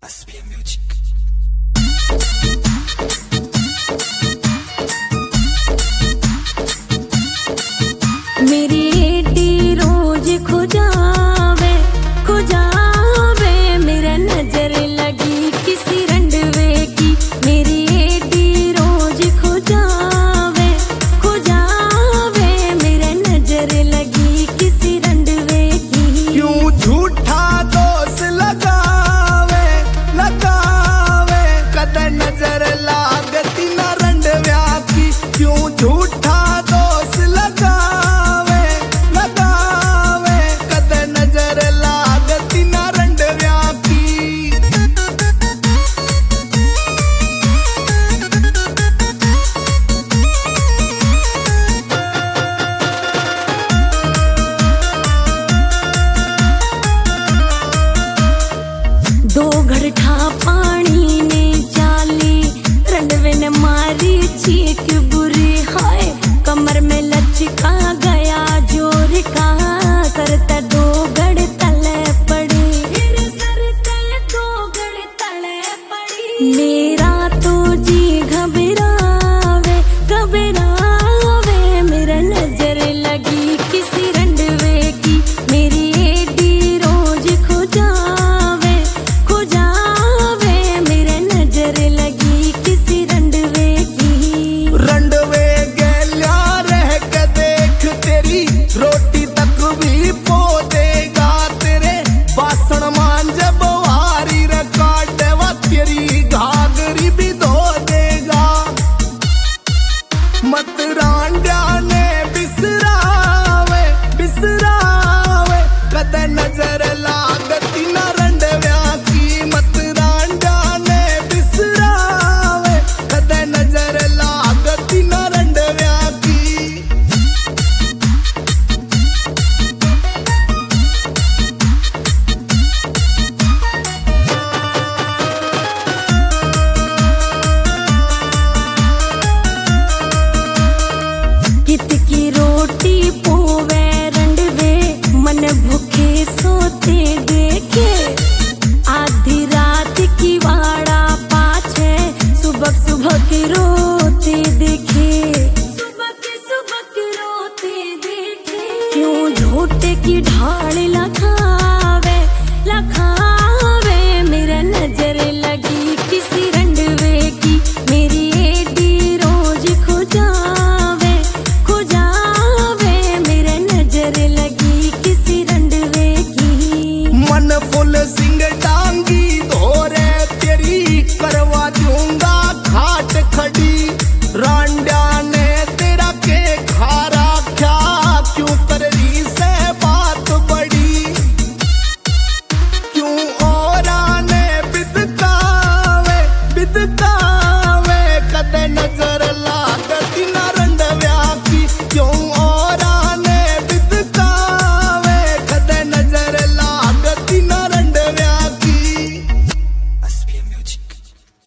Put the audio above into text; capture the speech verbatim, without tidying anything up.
S P M Music। मेरी एटी रोज खो जावे खो जावे, मेरा नजर लगी किसी रंडवे की। मेरी एटी रोज खो जावे खो जावे, मेरा नजर लगी किसी रंडवे की। क्यों झूठा दोष लगावे लगावे, कदर नजर लागती ना रंडव्या की। क्यों झूठा दोष लगावे लगावे, कदर नजर लागती ना रंडव्या की। दो घड़ ठापा